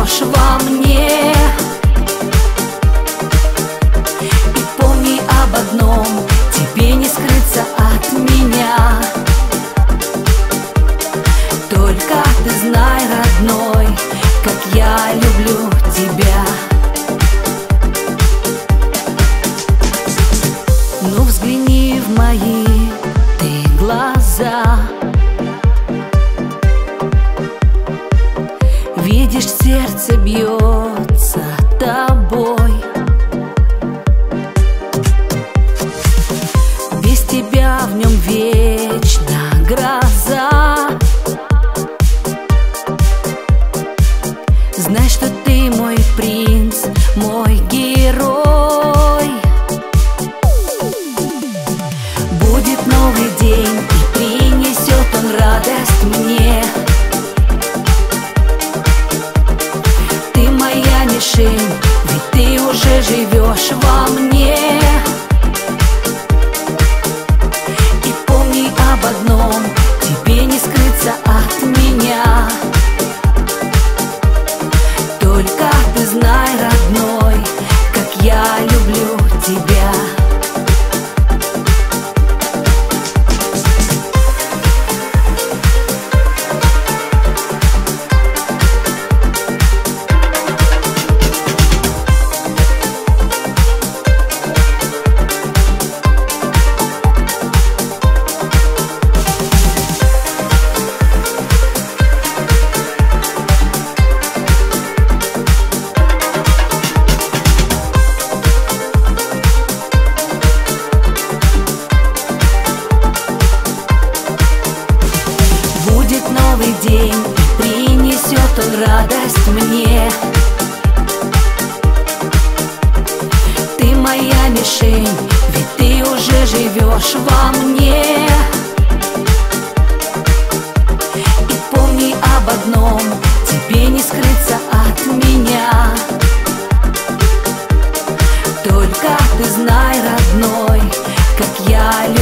живешь во мне. И помни об одном: тебе не скрыться от меня. Только ты знай, родной, как я люблю тебя. Ну взгляни в мои ты глаза. Видишь, сердце бьется тобой. Без тебя в нем вечно гроза. Знай, что ты мой принц, мой герой. Будет новый день, и принесет он радость мне. Ты моя мишень, ведь ты уже живешь во мне. И помни об одном: тебе не скрыться от меня. Только ты знай, родной, как я люблю тебя. Новый день, и принесет он радость мне. Ты моя мишень, ведь ты уже живешь во мне. И помни об одном: тебе не скрыться от меня. Только ты знай, родной, как я